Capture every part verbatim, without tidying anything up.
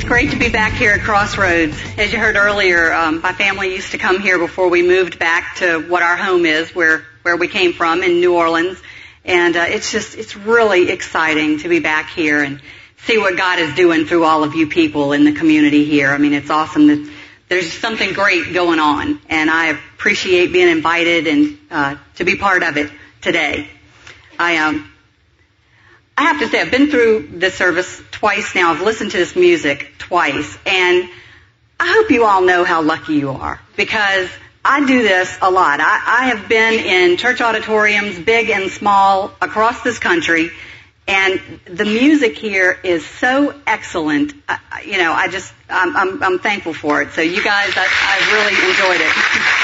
great to be back here at Crossroads. As you heard earlier, um, my family used to come here before we moved back to what our home is, where, where we came from in New Orleans. And uh, it's just, it's really exciting to be back here and see what God is doing through all of you people in the community here. I mean, it's awesome that there's something great going on, and I appreciate being invited and uh, to be part of it today. I um, I have to say, I've been through this service twice now. I've listened to this music twice, and I hope you all know how lucky you are, because I do this a lot. I, I have been in church auditoriums, big and small, across this country, and the music here is so excellent. I, you know, I just, I'm, I'm, I'm thankful for it. So you guys, I, I really enjoyed it.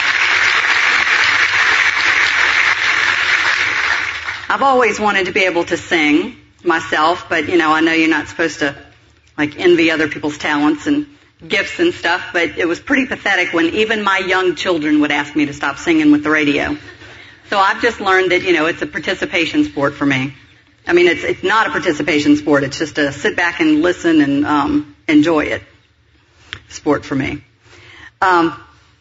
I've always wanted to be able to sing myself, but, you know, I know you're not supposed to, like, envy other people's talents and gifts and stuff, but it was pretty pathetic when even my young children would ask me to stop singing with the radio. So I've just learned that, you know, it's a participation sport for me. I mean, it's it's not a participation sport. It's just a sit back and listen and um, enjoy it sport for me. Um,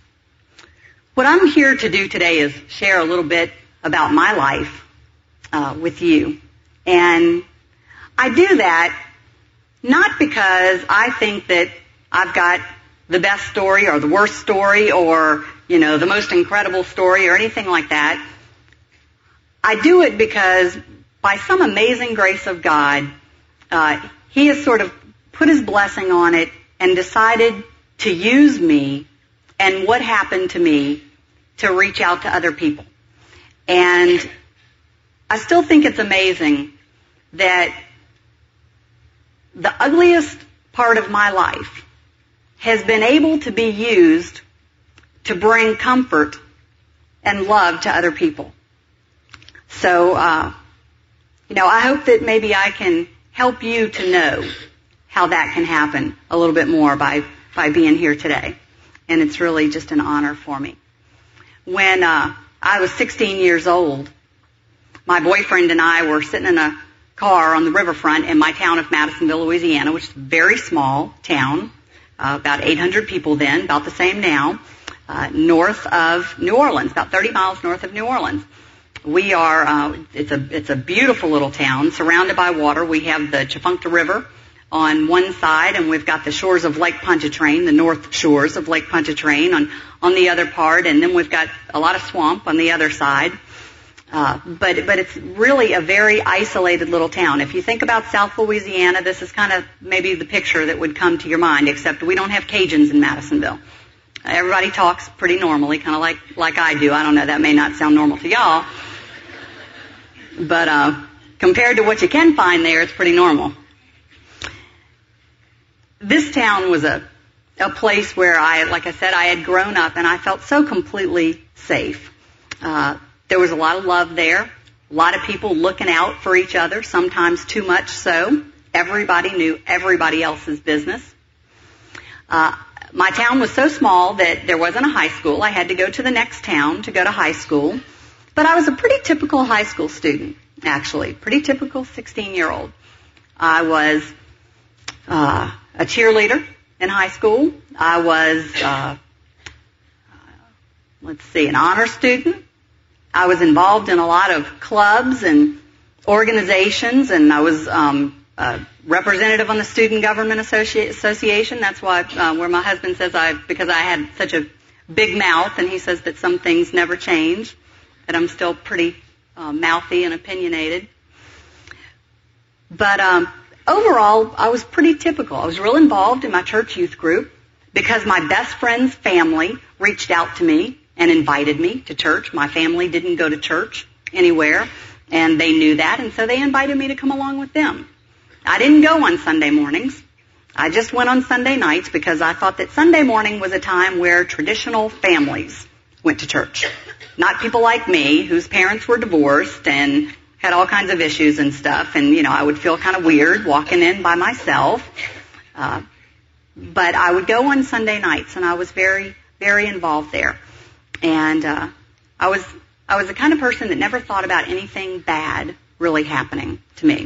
what I'm here to do today is share a little bit about my life uh, with you. And I do that not because I think that I've got the best story or the worst story or, you know, the most incredible story or anything like that. I do it because by some amazing grace of God, uh, He has sort of put His blessing on it and decided to use me and what happened to me to reach out to other people. And I still think it's amazing that the ugliest part of my life has been able to be used to bring comfort and love to other people. So, uh, you know, I hope that maybe I can help you to know how that can happen a little bit more by, by being here today. And it's really just an honor for me. When uh, I was sixteen years old, my boyfriend and I were sitting in a car on the riverfront in my town of Madisonville, Louisiana, which is a very small town, uh, about eight hundred people then, about the same now, uh, north of New Orleans, about thirty miles north of New Orleans. We are, uh, it's a, it's a beautiful little town surrounded by water. We have the Tchefuncte River on one side, and we've got the shores of Lake Pontchartrain, the north shores of Lake Pontchartrain on, on the other part, and then we've got a lot of swamp on the other side. Uh, but, but it's really a very isolated little town. If you think about South Louisiana, this is kind of maybe the picture that would come to your mind, except we don't have Cajuns in Madisonville. Everybody talks pretty normally, kind of like, like I do. I don't know, that may not sound normal to y'all. But, uh, compared to what you can find there, it's pretty normal. This town was a, a place where I, like I said, I had grown up and I felt so completely safe. Uh, There was a lot of love there, a lot of people looking out for each other, sometimes too much so. Everybody knew everybody else's business. Uh, my town was so small that there wasn't a high school. I had to go to the next town to go to high school. But I was a pretty typical high school student, actually, pretty typical sixteen-year-old. I was uh, a cheerleader in high school. I was, uh, let's see, an honor student. I was involved in a lot of clubs and organizations, and I was um, a representative on the Student Government Associ- Association. That's why, uh, where my husband says I, because I had such a big mouth, and he says that some things never change, that I'm still pretty uh, mouthy and opinionated. But um, overall, I was pretty typical. I was real involved in my church youth group because my best friend's family reached out to me and invited me to church. My family didn't go to church anywhere, and they knew that, and so they invited me to come along with them. I didn't go on Sunday mornings. I just went on Sunday nights because I thought that Sunday morning was a time where traditional families went to church. Not people like me, whose parents were divorced and had all kinds of issues and stuff, and, you know, I would feel kind of weird walking in by myself. Uh, but I would go on Sunday nights, and I was very, very involved there. And uh, I was I was the kind of person that never thought about anything bad really happening to me.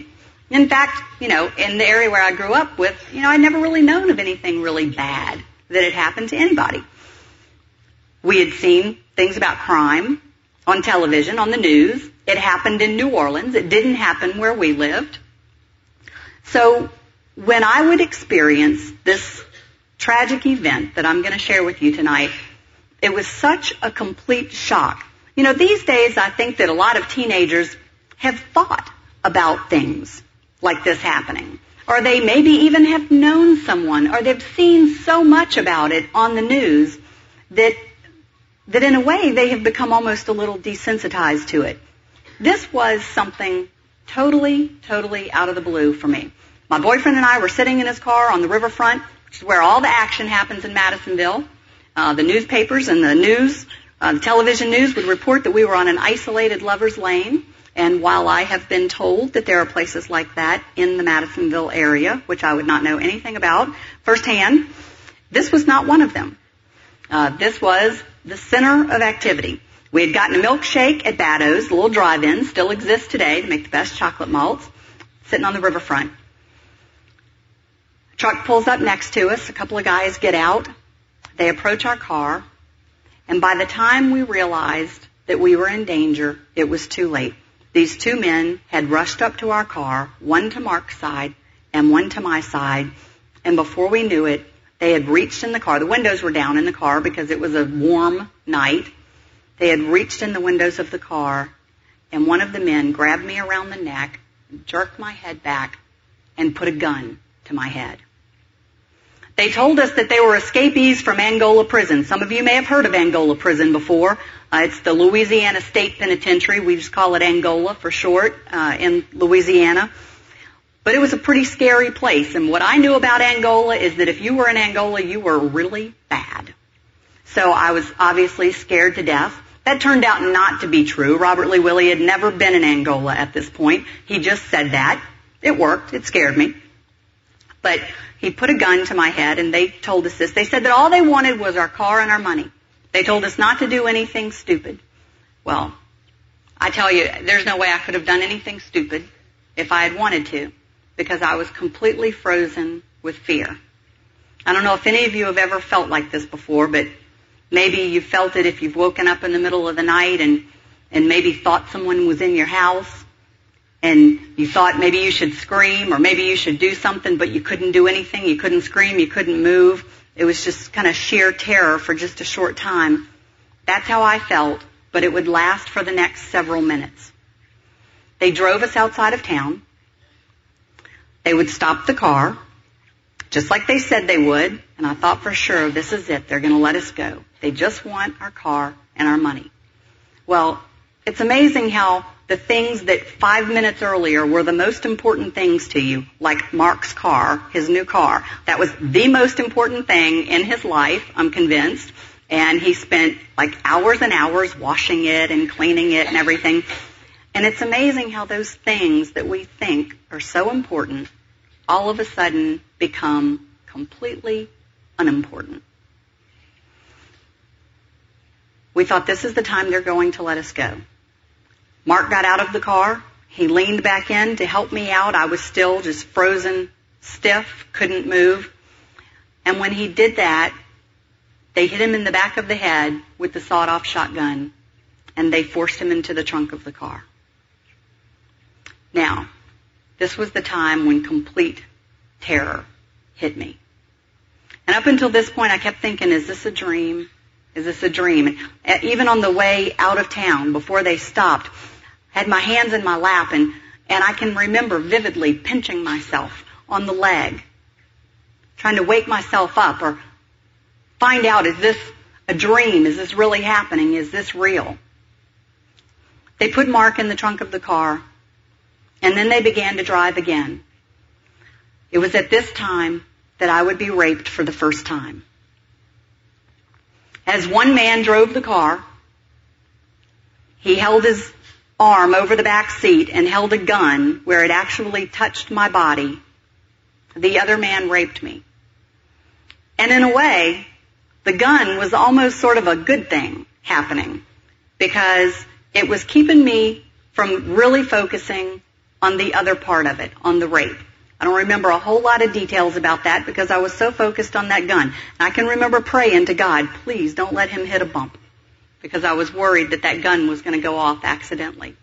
In fact, you know, in the area where I grew up with, you know, I'd never really known of anything really bad that had happened to anybody. We had seen things about crime on television, on the news. It happened in New Orleans. It didn't happen where we lived. So when I would experience this tragic event that I'm going to share with you tonight, it was such a complete shock. You know, these days I think that a lot of teenagers have thought about things like this happening. Or they maybe even have known someone, or they've seen so much about it on the news that that in a way they have become almost a little desensitized to it. This was something totally, totally out of the blue for me. My boyfriend and I were sitting in his car on the riverfront, which is where all the action happens in Madisonville. Uh, the newspapers and the news, uh, the television news would report that we were on an isolated lover's lane. And while I have been told that there are places like that in the Madisonville area, which I would not know anything about firsthand, this was not one of them. Uh, this was the center of activity. We had gotten a milkshake at Baddo's, the little drive-in, still exists today to make the best chocolate malts, sitting on the riverfront. A truck pulls up next to us. A couple of guys get out. They approach our car. And by the time we realized that we were in danger, it was too late. These two men had rushed up to our car, one to Mark's side and one to my side. And before we knew it, they had reached in the car. The windows were down in the car because it was a warm night. They had reached in the windows of the car, and one of the men grabbed me around the neck, jerked my head back, and put a gun to my head. They told us that they were escapees from Angola prison. Some of you may have heard of Angola prison before. Uh, it's the Louisiana State Penitentiary. We just call it Angola for short, uh, in Louisiana. But it was a pretty scary place. And what I knew about Angola is that if you were in Angola, you were really bad. So I was obviously scared to death. That turned out not to be true. Robert Lee Willie had never been in Angola at this point. He just said that. It worked. It scared me. But he put a gun to my head, and they told us this. They said that all they wanted was our car and our money. They told us not to do anything stupid. Well, I tell you, there's no way I could have done anything stupid if I had wanted to, because I was completely frozen with fear. I don't know if any of you have ever felt like this before, but maybe you felt it if you've woken up in the middle of the night and, and maybe thought someone was in your house, and you thought maybe you should scream or maybe you should do something, but you couldn't do anything. You couldn't scream. You couldn't move. It was just kind of sheer terror for just a short time. That's how I felt, but it would last for the next several minutes. They drove us outside of town. They would stop the car, just like they said they would, and I thought for sure, this is it. They're going to let us go. They just want our car and our money. Well, it's amazing how the things that five minutes earlier were the most important things to you, like Mark's car, his new car. That was the most important thing in his life, I'm convinced. And he spent like hours and hours washing it and cleaning it and everything. And it's amazing how those things that we think are so important all of a sudden become completely unimportant. We thought, this is the time they're going to let us go. Mark got out of the car. He leaned back in to help me out. I was still just frozen, stiff, couldn't move. And when he did that, they hit him in the back of the head with the sawed-off shotgun, and they forced him into the trunk of the car. Now, this was the time when complete terror hit me. And up until this point, I kept thinking, is this a dream? Is this a dream? And even on the way out of town, before they stopped, I had my hands in my lap, and, and I can remember vividly pinching myself on the leg, trying to wake myself up or find out, is this a dream? Is this really happening? Is this real? They put Mark in the trunk of the car, and then they began to drive again. It was at this time that I would be raped for the first time. As one man drove the car, he held his arm over the back seat and held a gun where it actually touched my body. The other man raped me. And in a way, the gun was almost sort of a good thing happening, because it was keeping me from really focusing on the other part of it, on the rape. I don't remember a whole lot of details about that because I was so focused on that gun. And I can remember praying to God, please don't let him hit a bump, because I was worried that that gun was going to go off accidentally.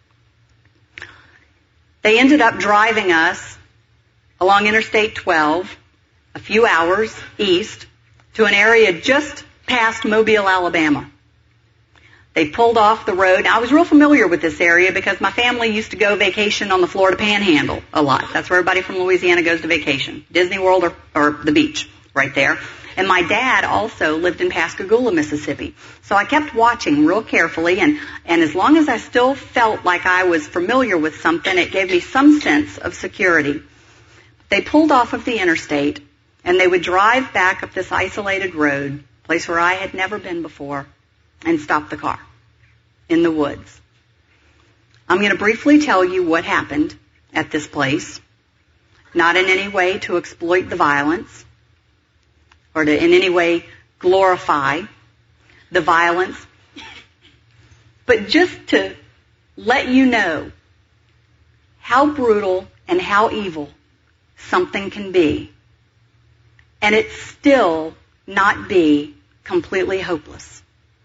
They ended up driving us along Interstate twelve, a few hours east, to an area just past Mobile, Alabama. They pulled off the road. Now, I was real familiar with this area because my family used to go vacation on the Florida Panhandle a lot. That's where everybody from Louisiana goes to vacation. Disney World or, or the beach right there. And my dad also lived in Pascagoula, Mississippi. So I kept watching real carefully, and, and as long as I still felt like I was familiar with something, it gave me some sense of security. They pulled off of the interstate, and they would drive back up this isolated road, a place where I had never been before, and stop the car in the woods. I'm going to briefly tell you what happened at this place, not in any way to exploit the violence or to in any way glorify the violence, but just to let you know how brutal and how evil something can be, and it still not be completely hopeless.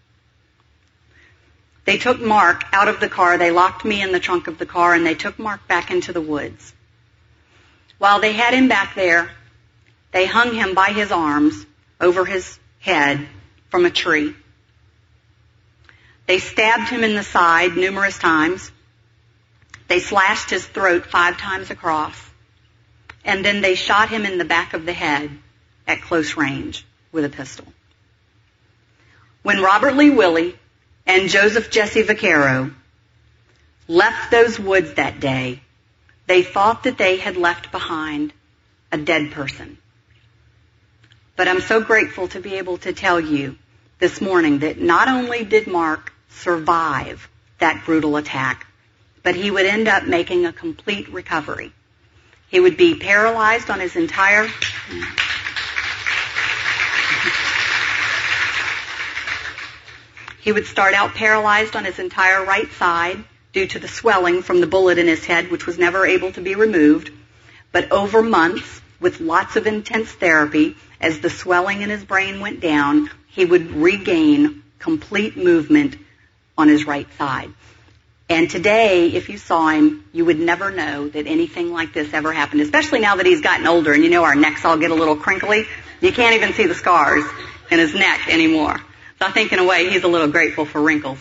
They took Mark out of the car. They locked me in the trunk of the car, and they took Mark back into the woods. While they had him back there, they hung him by his arms over his head from a tree. They stabbed him in the side numerous times. They slashed his throat five times across. And then they shot him in the back of the head at close range with a pistol. When Robert Lee Willie and Joseph Jesse Vaquero left those woods that day, they thought that they had left behind a dead person. But I'm so grateful to be able to tell you this morning that not only did Mark survive that brutal attack, but he would end up making a complete recovery. He would be paralyzed on his entire... He would start out paralyzed on his entire right side due to the swelling from the bullet in his head, which was never able to be removed. But over months, with lots of intense therapy, as the swelling in his brain went down, he would regain complete movement on his right side. And today, if you saw him, you would never know that anything like this ever happened, especially now that he's gotten older. And you know our necks all get a little crinkly. You can't even see the scars in his neck anymore. So I think in a way he's a little grateful for wrinkles.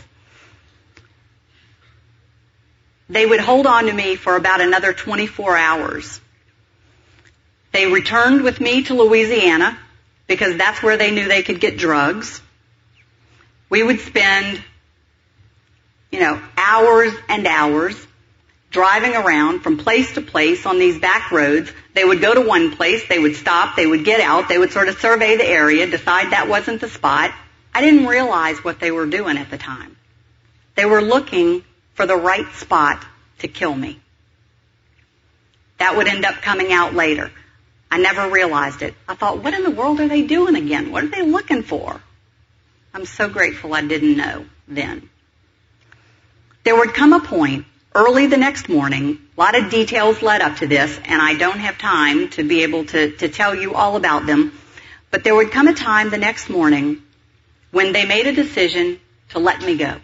They would hold on to me for about another twenty-four hours. They returned with me to Louisiana because that's where they knew they could get drugs. We would spend, you know, hours and hours driving around from place to place on these back roads. They would go to one place, they would stop, they would get out, they would sort of survey the area, decide that wasn't the spot. I didn't realize what they were doing at the time. They were looking for the right spot to kill me. That would end up coming out later. I never realized it. I thought, what in the world are they doing again? What are they looking for? I'm so grateful I didn't know then. There would come a point early the next morning, a lot of details led up to this, and I don't have time to be able to, to tell you all about them, but there would come a time the next morning when they made a decision to let me go.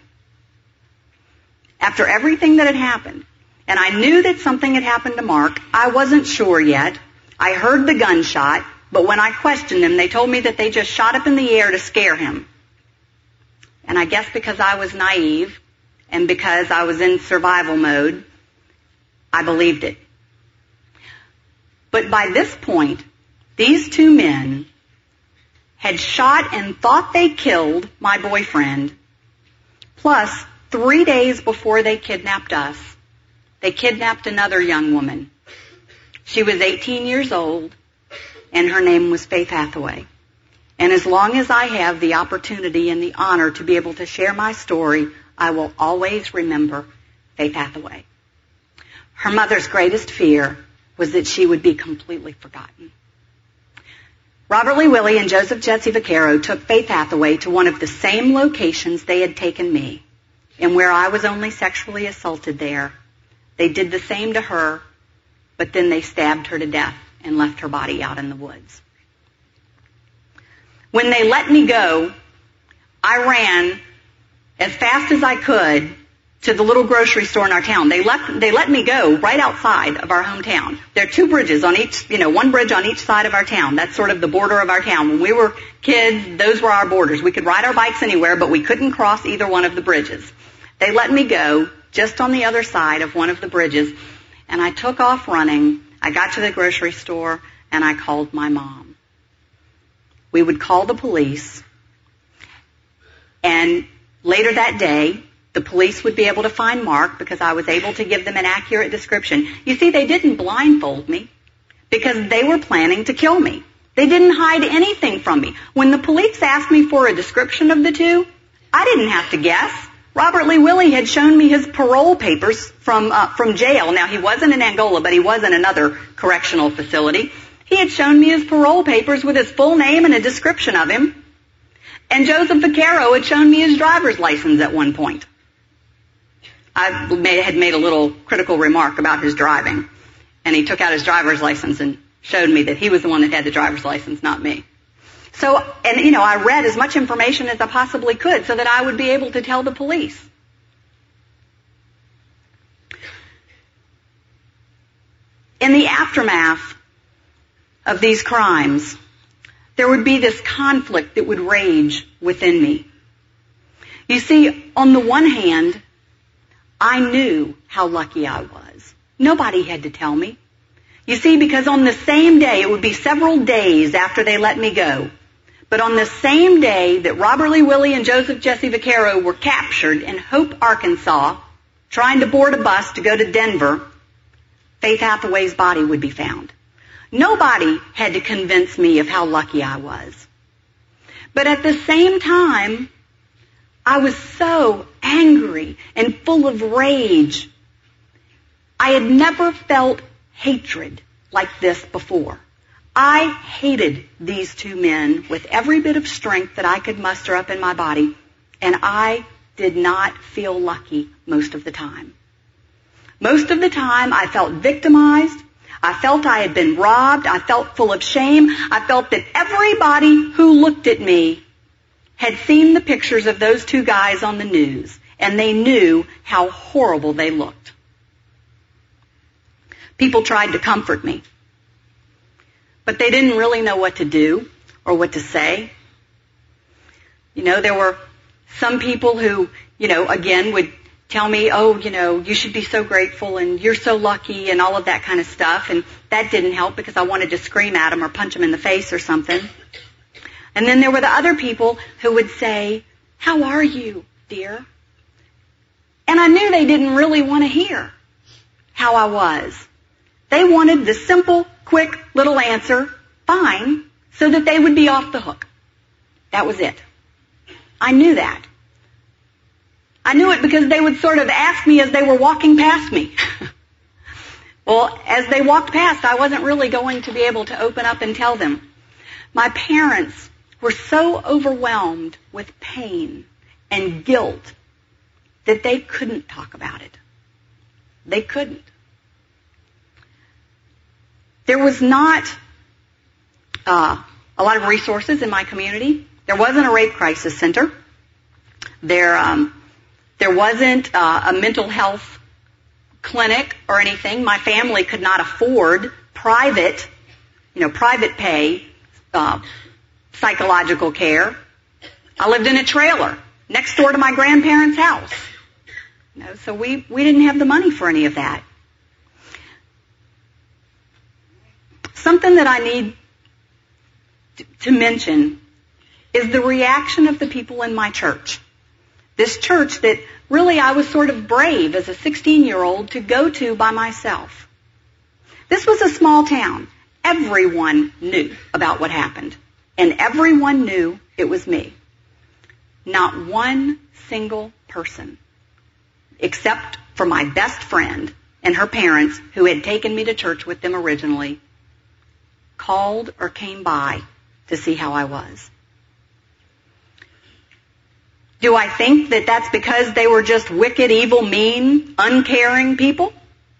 After everything that had happened, and I knew that something had happened to Mark, I wasn't sure yet. I heard the gunshot, but when I questioned them, they told me that they just shot up in the air to scare him. And I guess because I was naive and because I was in survival mode, I believed it. But by this point, these two men had shot and thought they killed my boyfriend, plus three days before they kidnapped us, they kidnapped another young woman. She was eighteen years old, and her name was Faith Hathaway. And as long as I have the opportunity and the honor to be able to share my story, I will always remember Faith Hathaway. Her mother's greatest fear was that she would be completely forgotten. Robert Lee Willie and Joseph Jesse Vaquero took Faith Hathaway to one of the same locations they had taken me, and where I was only sexually assaulted there, They did the same to her, but then they stabbed her to death and left her body out in the woods. When they let me go, I ran as fast as I could to the little grocery store in our town. They let, they let me go right outside of our hometown. There are two bridges on each, you know, one bridge on each side of our town. That's sort of the border of our town. When we were kids, those were our borders. We could ride our bikes anywhere, but we couldn't cross either one of the bridges. They let me go just on the other side of one of the bridges, and I took off running. I got to the grocery store, and I called my mom. We would call the police, and later that day, the police would be able to find Mark because I was able to give them an accurate description. You see, they didn't blindfold me because they were planning to kill me. They didn't hide anything from me. When the police asked me for a description of the two, I didn't have to guess. Robert Lee Willie had shown me his parole papers from uh, from jail. Now, he wasn't in Angola, but he was in another correctional facility. He had shown me his parole papers with his full name and a description of him. And Joseph Vaquero had shown me his driver's license at one point. I made, had made a little critical remark about his driving, and he took out his driver's license and showed me that he was the one that had the driver's license, not me. So, and you know, I read as much information as I possibly could so that I would be able to tell the police. In the aftermath of these crimes, there would be this conflict that would rage within me. You see, on the one hand, I knew how lucky I was. Nobody had to tell me. You see, because on the same day, it would be several days after they let me go, but on the same day that Robert Lee Willie and Joseph Jesse Vaquero were captured in Hope, Arkansas, trying to board a bus to go to Denver, Faith Hathaway's body would be found. Nobody had to convince me of how lucky I was. But at the same time, I was so angry and full of rage. I had never felt hatred like this before. I hated these two men with every bit of strength that I could muster up in my body, and I did not feel lucky most of the time. Most of the time, I felt victimized. I felt I had been robbed. I felt full of shame. I felt that everybody who looked at me had seen the pictures of those two guys on the news, and they knew how horrible they looked. People tried to comfort me, but they didn't really know what to do or what to say. You know, there were some people who, you know, again would tell me, oh, you know, you should be so grateful and you're so lucky and all of that kind of stuff, and that didn't help because I wanted to scream at them or punch them in the face or something. And then there were the other people who would say, how are you, dear? And I knew they didn't really want to hear how I was. They wanted the simple, quick little answer, fine, so that they would be off the hook. That was it. I knew that. I knew it because they would sort of ask me as they were walking past me. Well, as they walked past, I wasn't really going to be able to open up and tell them. My parents were so overwhelmed with pain and guilt that they couldn't talk about it. They couldn't. There was not uh, a lot of resources in my community. There wasn't a rape crisis center. There, um, there wasn't uh, a mental health clinic or anything. My family could not afford private, you know, private pay uh, psychological care. I lived in a trailer next door to my grandparents' house. You know, so we, we didn't have the money for any of that. Something that I need to, to mention is the reaction of the people in my church. This church that really I was sort of brave as a sixteen-year-old to go to by myself. This was a small town. Everyone knew about what happened. And everyone knew it was me. Not one single person, except for my best friend and her parents who had taken me to church with them originally, called or came by to see how I was. Do I think that that's because they were just wicked, evil, mean, uncaring people?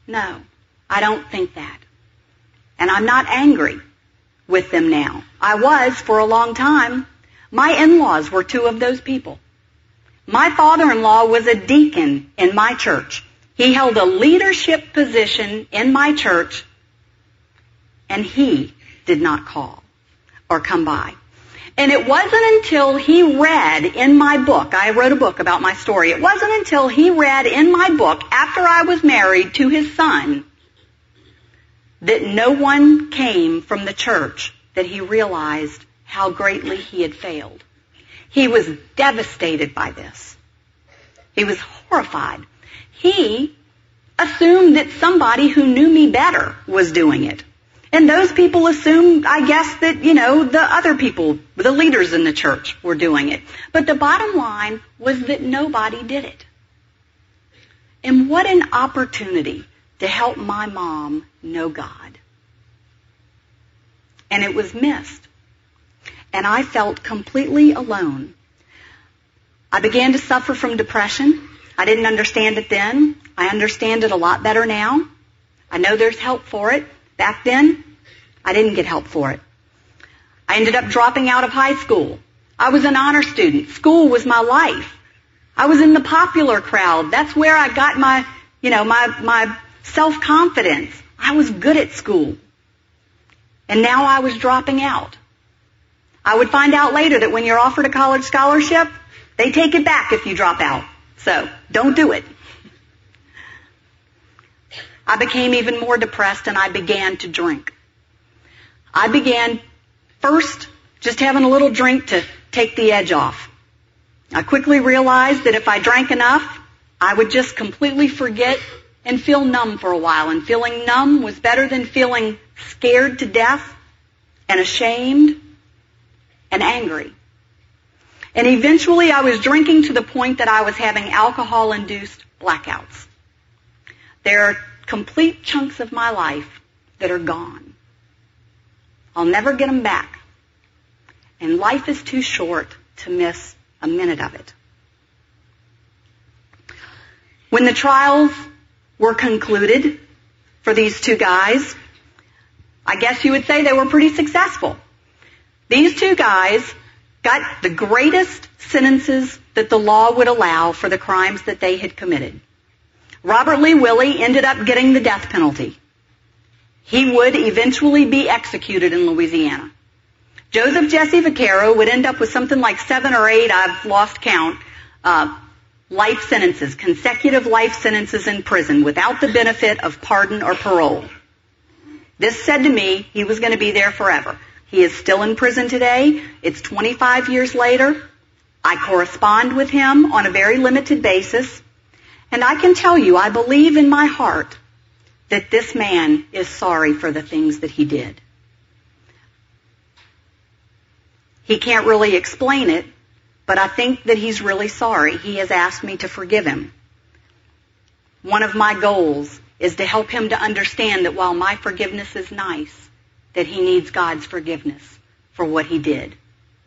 No, I don't think that. And I'm not angry with them now. I was for a long time. My in-laws were two of those people. My father-in-law was a deacon in my church. He held a leadership position in my church, and he did not call or come by. And it wasn't until he read in my book, I wrote a book about my story, it wasn't until he read in my book after I was married to his son that no one came from the church that he realized how greatly he had failed. He was devastated by this. He was horrified. He assumed that somebody who knew me better was doing it. And those people assumed, I guess, that, you know, the other people, the leaders in the church were doing it. But the bottom line was that nobody did it. And what an opportunity to help my mom know God. And it was missed. And I felt completely alone. I began to suffer from depression. I didn't understand it then. I understand it a lot better now. I know there's help for it. Back then, I didn't get help for it. I ended up dropping out of high school. I was an honor student. School was my life. I was in the popular crowd. That's where I got my, you know, my, my self-confidence. I was good at school. And now I was dropping out. I would find out later that when you're offered a college scholarship, they take it back if you drop out. So, don't do it. I became even more depressed and I began to drink. I began first just having a little drink to take the edge off. I quickly realized that if I drank enough, I would just completely forget and feel numb for a while. And feeling numb was better than feeling scared to death and ashamed and angry. And eventually I was drinking to the point that I was having alcohol-induced blackouts. There are complete chunks of my life that are gone. I'll never get them back. And life is too short to miss a minute of it. When the trials were concluded for these two guys, I guess you would say they were pretty successful. These two guys got the greatest sentences that the law would allow for the crimes that they had committed. Robert Lee Willie ended up getting the death penalty. He would eventually be executed in Louisiana. Joseph Jesse Vaquero would end up with something like seven or eight, I've lost count, uh, life sentences, consecutive life sentences in prison without the benefit of pardon or parole. This said to me he was going to be there forever. He is still in prison today. It's twenty-five years later. I correspond with him on a very limited basis. And I can tell you, I believe in my heart that this man is sorry for the things that he did. He can't really explain it, but I think that he's really sorry. He has asked me to forgive him. One of my goals is to help him to understand that while my forgiveness is nice, that he needs God's forgiveness for what he did.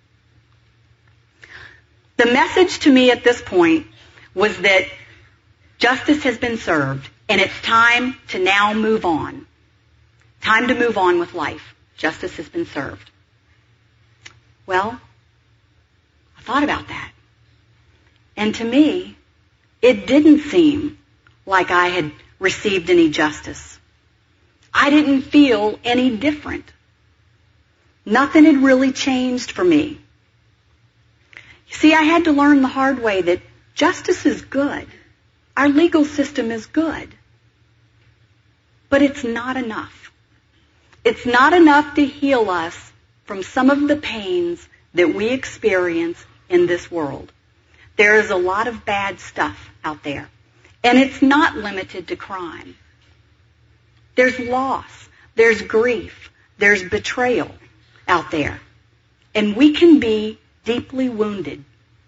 The message to me at this point was that justice has been served, and it's time to now move on. Time to move on with life. Justice has been served. Well, I thought about that. And to me, it didn't seem like I had received any justice. I didn't feel any different. Nothing had really changed for me. You see, I had to learn the hard way that justice is good. Our legal system is good. But it's not enough. It's not enough to heal us from some of the pains that we experience in this world. There is a lot of bad stuff out there. And it's not limited to crime. There's loss. There's grief. There's betrayal out there. And we can be deeply wounded.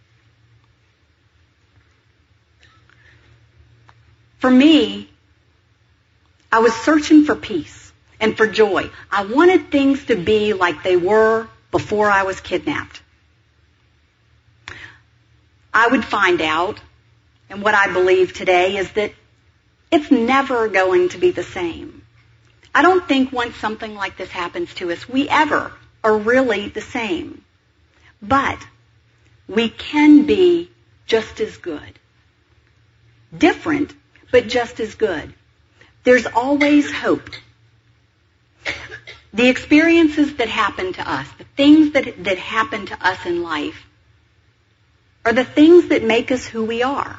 For me, I was searching for peace and for joy. I wanted things to be like they were before I was kidnapped. I would find out, and what I believe today is that it's never going to be the same. I don't think once something like this happens to us, we ever are really the same. But we can be just as good. Different, but just as good. There's always hope. The experiences that happen to us, the things that, that happen to us in life, are the things that make us who we are.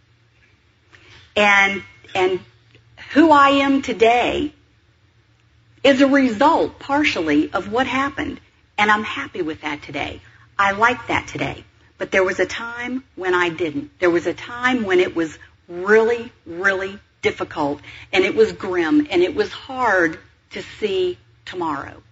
And, and who I am today is a result, partially, of what happened. And I'm happy with that today. I like that today. But there was a time when I didn't. There was a time when it was really, really difficult, and it was grim, and it was hard to see tomorrow.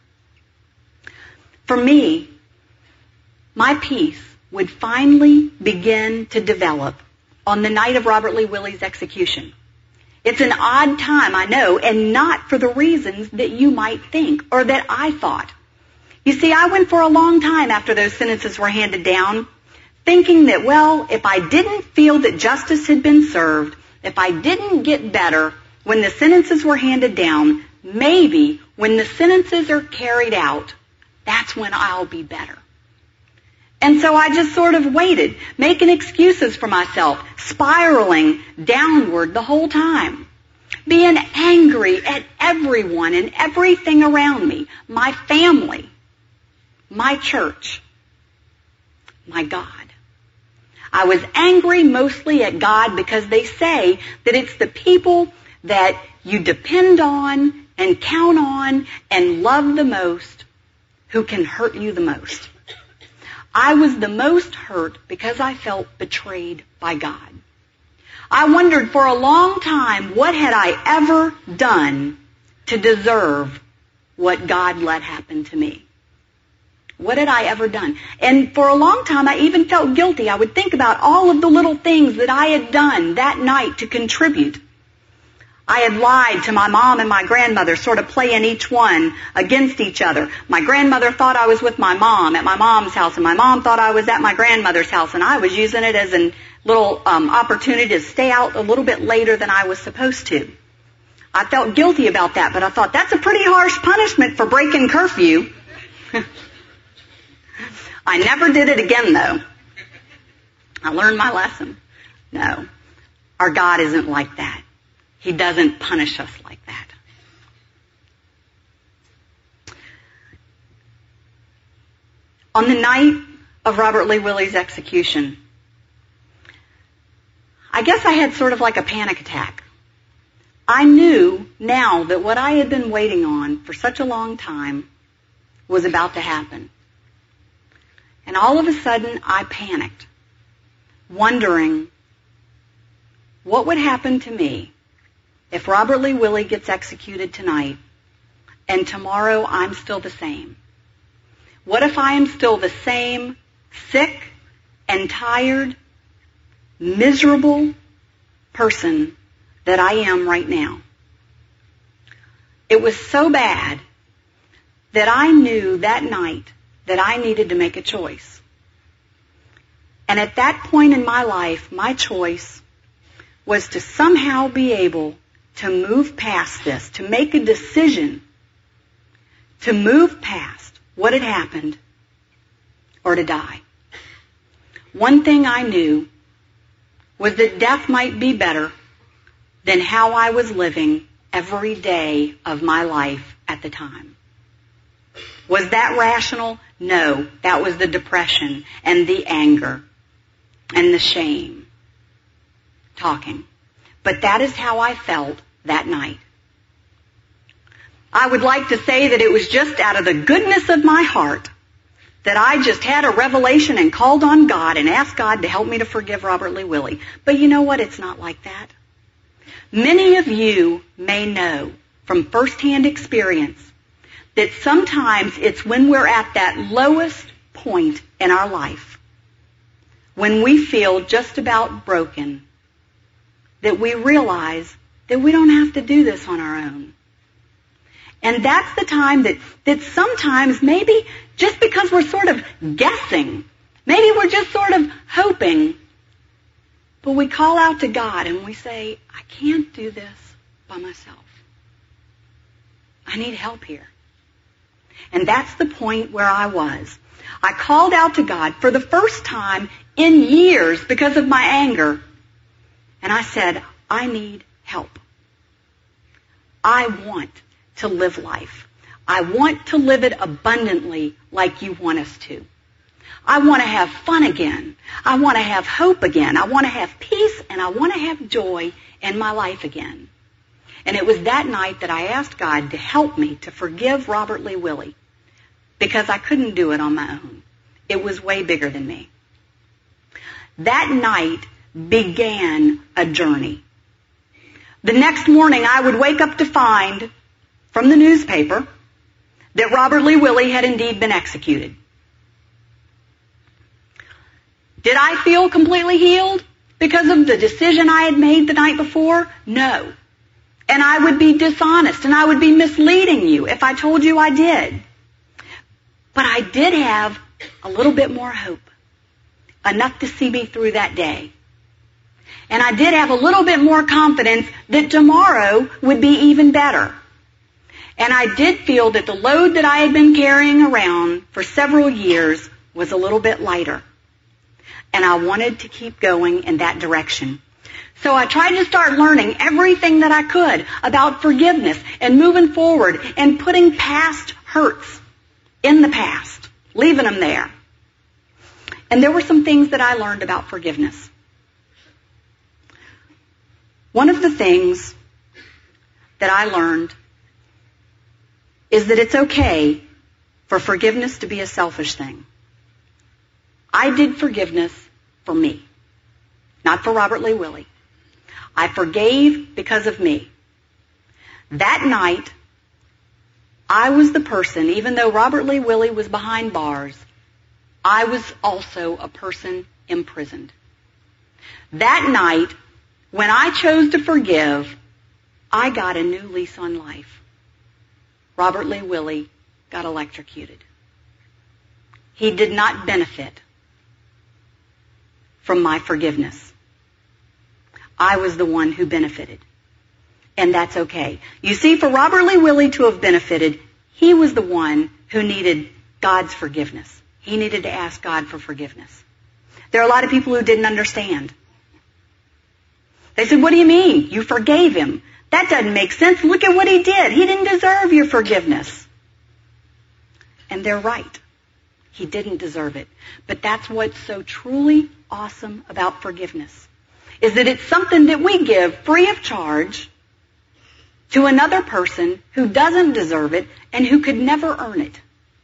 For me, my peace would finally begin to develop on the night of Robert Lee Willie's execution. It's an odd time, I know, and not for the reasons that you might think or that I thought. You see, I went for a long time after those sentences were handed down, thinking that, well, if I didn't feel that justice had been served, if I didn't get better when the sentences were handed down, maybe when the sentences are carried out, that's when I'll be better. And so I just sort of waited, making excuses for myself, spiraling downward the whole time, being angry at everyone and everything around me, my family, my church, my God. I was angry mostly at God because they say that it's the people that you depend on and count on and love the most who can hurt you the most. I was the most hurt because I felt betrayed by God. I wondered for a long time, what had I ever done to deserve what God let happen to me? What had I ever done? And for a long time, I even felt guilty. I would think about all of the little things that I had done that night to contribute. I had lied to my mom and my grandmother, sort of playing each one against each other. My grandmother thought I was with my mom at my mom's house, and my mom thought I was at my grandmother's house, and I was using it as a little um, opportunity to stay out a little bit later than I was supposed to. I felt guilty about that, but I thought, that's a pretty harsh punishment for breaking curfew. I never did it again, though. I learned my lesson. No, our God isn't like that. He doesn't punish us like that. On the night of Robert Lee Willie's execution, I guess I had sort of like a panic attack. I knew now that what I had been waiting on for such a long time was about to happen. And all of a sudden, I panicked, wondering what would happen to me if Robert Lee Willie gets executed tonight and tomorrow I'm still the same. What if I am still the same sick and tired, miserable person that I am right now? It was so bad that I knew that night that I needed to make a choice. And at that point in my life, my choice was to somehow be able to move past this, to make a decision to move past what had happened or to die. One thing I knew was that death might be better than how I was living every day of my life at the time. Was that rational? No, that was the depression and the anger and the shame talking. But that is how I felt that night. I would like to say that it was just out of the goodness of my heart that I just had a revelation and called on God and asked God to help me to forgive Robert Lee Willie. But you know what? It's not like that. Many of you may know from firsthand experience that sometimes it's when we're at that lowest point in our life, when we feel just about broken, that we realize that we don't have to do this on our own. And that's the time that, that sometimes maybe just because we're sort of guessing, maybe we're just sort of hoping, but Well, we call out to God and we say, I can't do this by myself. I need help here. And that's the point where I was. I called out to God for the first time in years because of my anger. And I said, I need help. I want to live life. I want to live it abundantly like you want us to. I want to have fun again. I want to have hope again. I want to have peace and I want to have joy in my life again. And it was that night that I asked God to help me to forgive Robert Lee Willie because I couldn't do it on my own. It was way bigger than me. That night began a journey. The next morning I would wake up to find from the newspaper that Robert Lee Willie had indeed been executed. Did I feel completely healed because of the decision I had made the night before? No. And I would be dishonest and I would be misleading you if I told you I did. But I did have a little bit more hope, enough to see me through that day. And I did have a little bit more confidence that tomorrow would be even better. And I did feel that the load that I had been carrying around for several years was a little bit lighter. And I wanted to keep going in that direction. So I tried to start learning everything that I could about forgiveness and moving forward and putting past hurts in the past, leaving them there. And there were some things that I learned about forgiveness. One of the things that I learned is that it's okay for forgiveness to be a selfish thing. I did forgiveness for me, not for Robert Lee Willie. I forgave because of me. That night, I was the person, even though Robert Lee Willie was behind bars, I was also a person imprisoned. That night, when I chose to forgive, I got a new lease on life. Robert Lee Willie got electrocuted. He did not benefit from my forgiveness. I was the one who benefited. And that's okay. You see, for Robert Lee Willie to have benefited, he was the one who needed God's forgiveness. He needed to ask God for forgiveness. There are a lot of people who didn't understand. They said, what do you mean? You forgave him. That doesn't make sense. Look at what he did. He didn't deserve your forgiveness. And they're right. He didn't deserve it. But that's what's so truly awesome about forgiveness, is that it's something that we give free of charge to another person who doesn't deserve it and who could never earn it.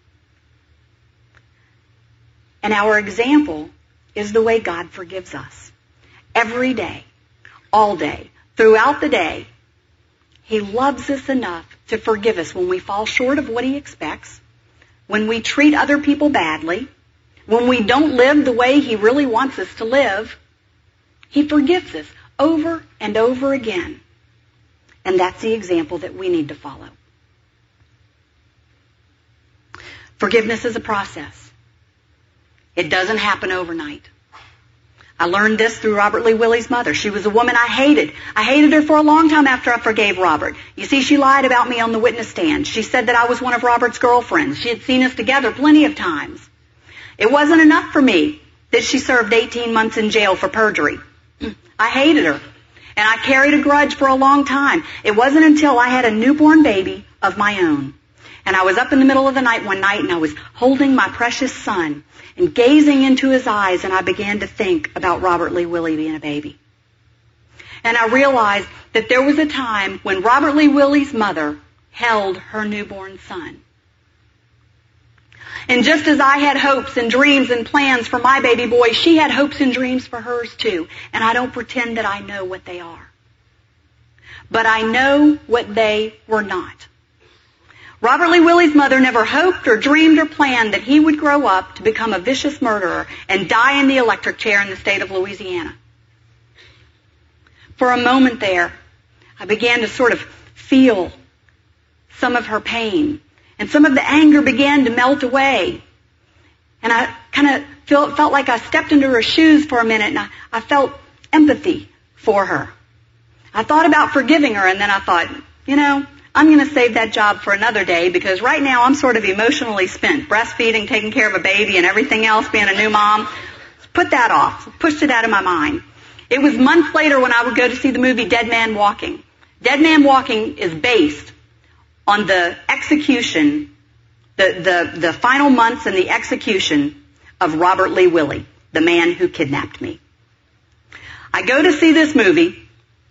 And our example is the way God forgives us. Every day, all day, throughout the day, He loves us enough to forgive us when we fall short of what He expects, when we treat other people badly, when we don't live the way He really wants us to live. He forgives us over and over again. And that's the example that we need to follow. Forgiveness is a process. It doesn't happen overnight. I learned this through Robert Lee Willie's mother. She was a woman I hated. I hated her for a long time after I forgave Robert. You see, she lied about me on the witness stand. She said that I was one of Robert's girlfriends. She had seen us together plenty of times. It wasn't enough for me that she served eighteen months in jail for perjury. I hated her. And I carried a grudge for a long time. It wasn't until I had a newborn baby of my own. And I was up in the middle of the night one night and I was holding my precious son and gazing into his eyes, and I began to think about Robert Lee Willie being a baby. And I realized that there was a time when Robert Lee Willie's mother held her newborn son. And just as I had hopes and dreams and plans for my baby boy, she had hopes and dreams for hers too. And I don't pretend that I know what they are. But I know what they were not. Robert Lee Willie's mother never hoped or dreamed or planned that he would grow up to become a vicious murderer and die in the electric chair in the state of Louisiana. For a moment there, I began to sort of feel some of her pain. And some of the anger began to melt away. And I kind of felt, felt like I stepped into her shoes for a minute, and I, I felt empathy for her. I thought about forgiving her, and then I thought, you know, I'm going to save that job for another day because right now I'm sort of emotionally spent. Breastfeeding, taking care of a baby, and everything else, being a new mom. Put that off. Pushed it out of my mind. It was months later when I would go to see the movie Dead Man Walking. Dead Man Walking is based on the execution, the, the, the final months and the execution of Robert Lee Willie, the man who kidnapped me. I go to see this movie,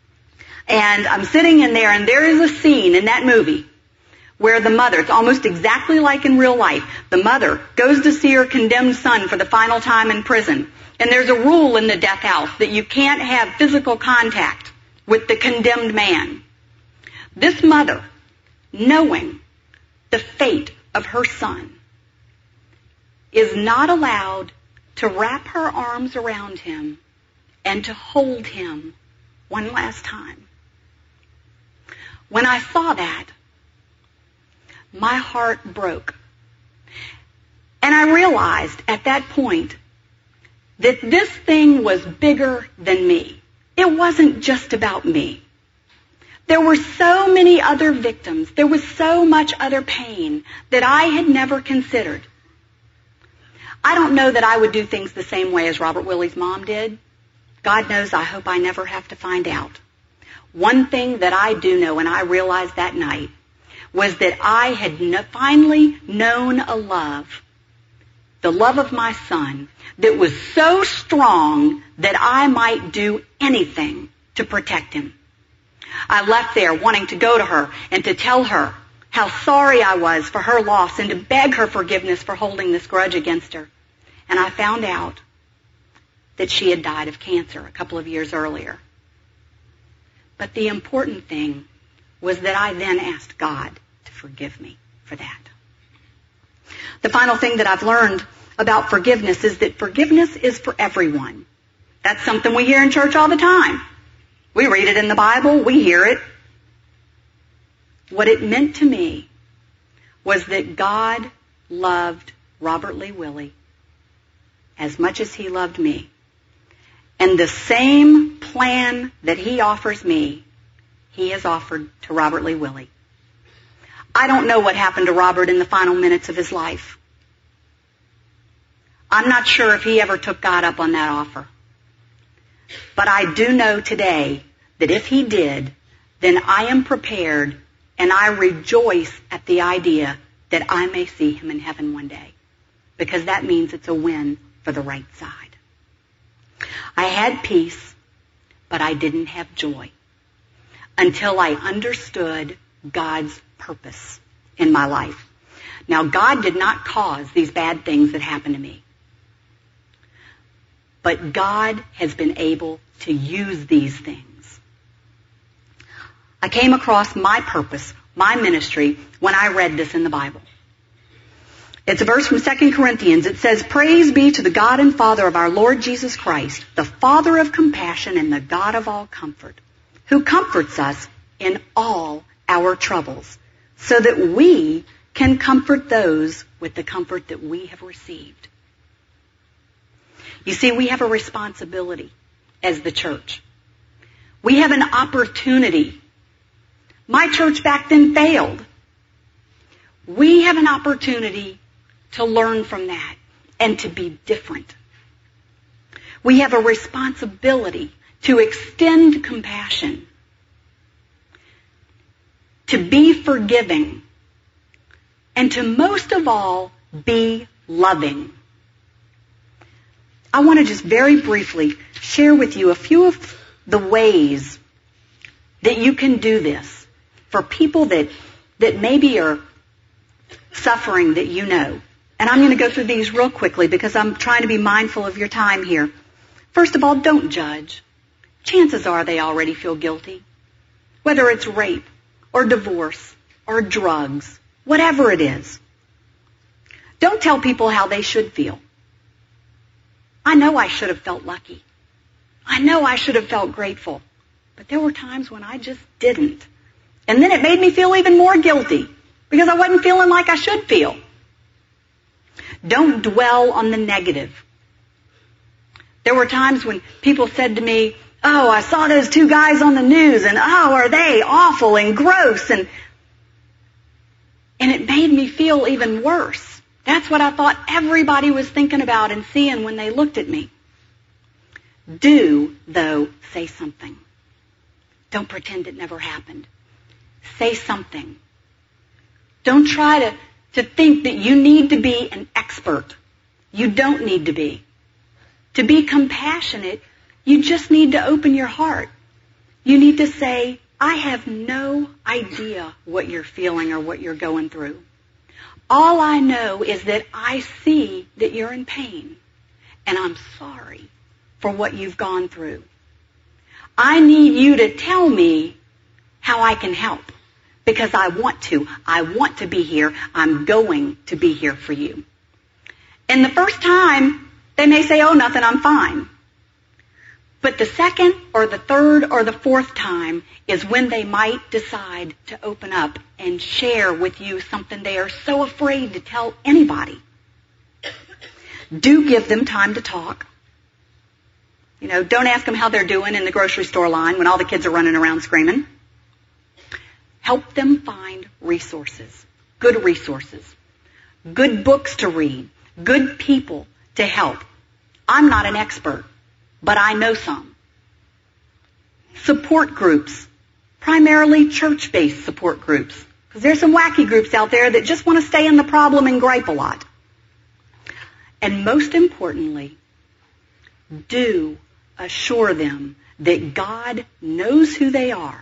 and I'm sitting in there, and there is a scene in that movie where the mother, it's almost exactly like in real life, the mother goes to see her condemned son for the final time in prison. And there's a rule in the death house that you can't have physical contact with the condemned man. This mother, knowing the fate of her son, is not allowed to wrap her arms around him and to hold him one last time. When I saw that, my heart broke. And I realized at that point that this thing was bigger than me. It wasn't just about me. There were so many other victims. There was so much other pain that I had never considered. I don't know that I would do things the same way as Robert Willie's mom did. God knows I hope I never have to find out. One thing that I do know, and I realized that night, was that I had no, finally known a love, the love of my son, that was so strong that I might do anything to protect him. I left there wanting to go to her and to tell her how sorry I was for her loss and to beg her forgiveness for holding this grudge against her. And I found out that she had died of cancer a couple of years earlier. But the important thing was that I then asked God to forgive me for that. The final thing that I've learned about forgiveness is that forgiveness is for everyone. That's something we hear in church all the time. We read it in the Bible. We hear it. What it meant to me was that God loved Robert Lee Willie as much as he loved me. And the same plan that he offers me, he has offered to Robert Lee Willie. I don't know what happened to Robert in the final minutes of his life. I'm not sure if he ever took God up on that offer. But I do know today that if he did, then I am prepared and I rejoice at the idea that I may see him in heaven one day. Because that means it's a win for the right side. I had peace, but I didn't have joy until I understood God's purpose in my life. Now, God did not cause these bad things that happened to me. But God has been able to use these things. I came across my purpose, my ministry, when I read this in the Bible. It's a verse from Second Corinthians. It says, "Praise be to the God and Father of our Lord Jesus Christ, the Father of compassion and the God of all comfort, who comforts us in all our troubles, so that we can comfort those with the comfort that we have received." You see, we have a responsibility as the church. We have an opportunity. My church back then failed. We have an opportunity to learn from that and to be different. We have a responsibility to extend compassion, to be forgiving, and to most of all, be loving. I want to just very briefly share with you a few of the ways that you can do this for people that, that maybe are suffering that you know. And I'm going to go through these real quickly because I'm trying to be mindful of your time here. First of all, don't judge. Chances are they already feel guilty. Whether it's rape or divorce or drugs, whatever it is. Don't tell people how they should feel. I know I should have felt lucky. I know I should have felt grateful. But there were times when I just didn't. And then it made me feel even more guilty because I wasn't feeling like I should feel. Don't dwell on the negative. There were times when people said to me, oh, I saw those two guys on the news, and oh, are they awful and gross, and and it made me feel even worse. That's what I thought everybody was thinking about and seeing when they looked at me. Do, though, say something. Don't pretend it never happened. Say something. Don't try to, to think that you need to be an expert. You don't need to be. To be compassionate, you just need to open your heart. You need to say, I have no idea what you're feeling or what you're going through. All I know is that I see that you're in pain, and I'm sorry for what you've gone through. I need you to tell me how I can help, because I want to. I want to be here. I'm going to be here for you. And the first time, they may say, oh, nothing, I'm fine. But the second or the third or the fourth time is when they might decide to open up and share with you something they are so afraid to tell anybody. Do give them time to talk. You know, don't ask them how they're doing in the grocery store line when all the kids are running around screaming. Help them find resources, good resources, good books to read, good people to help. I'm not an expert, but I know some. Support groups, primarily church-based support groups, because there's some wacky groups out there that just want to stay in the problem and gripe a lot. And most importantly, do assure them that God knows who they are.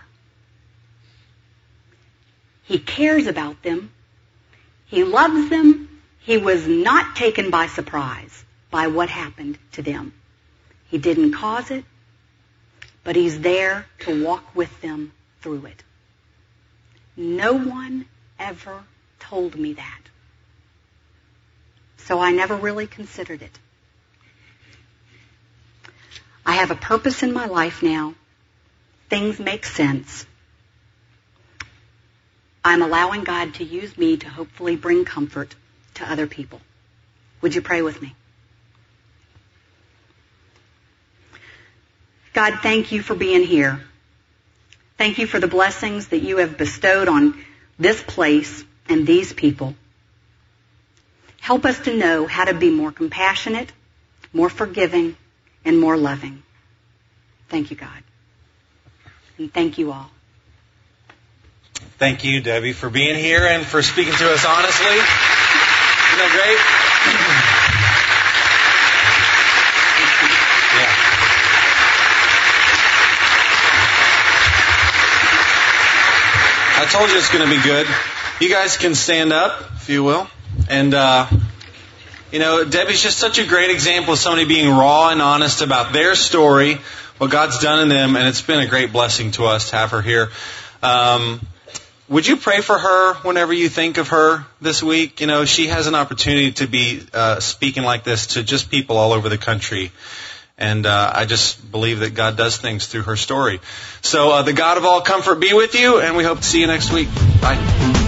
He cares about them. He loves them. He was not taken by surprise by what happened to them. He didn't cause it, but He's there to walk with them through it. No one ever told me that. So I never really considered it. I have a purpose in my life now. Things make sense. I'm allowing God to use me to hopefully bring comfort to other people. Would you pray with me? God, thank you for being here. Thank you for the blessings that you have bestowed on this place and these people. Help us to know how to be more compassionate, more forgiving, and more loving. Thank you, God. And thank you all. Thank you, Debbie, for being here and for speaking to us honestly. Isn't that great? Yeah. I told you it's going to be good. You guys can stand up, if you will. And, uh, you know, Debbie's just such a great example of somebody being raw and honest about their story, what God's done in them, and it's been a great blessing to us to have her here. Um, would you pray for her whenever you think of her this week? You know, she has an opportunity to be uh, speaking like this to just people all over the country. And uh, I just believe that God does things through her story. So uh, the God of all comfort be with you, and we hope to see you next week. Bye.